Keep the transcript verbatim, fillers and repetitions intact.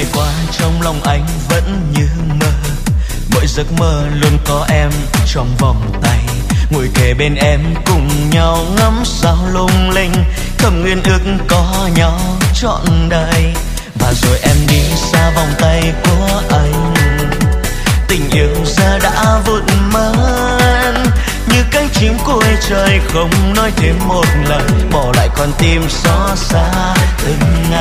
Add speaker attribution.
Speaker 1: qua trong lòng anh vẫn như mơ, mỗi giấc mơ luôn có em trong vòng tay, ngồi kề bên em cùng nhau ngắm sao lung linh, thầm nguyện ước có nhau trọn đời. Và rồi em đi xa vòng tay của anh, tình yêu giờ đã vụt mất như cánh chim cuối trời, không nói thêm một lời, bỏ lại con tim xót xa từng ngày.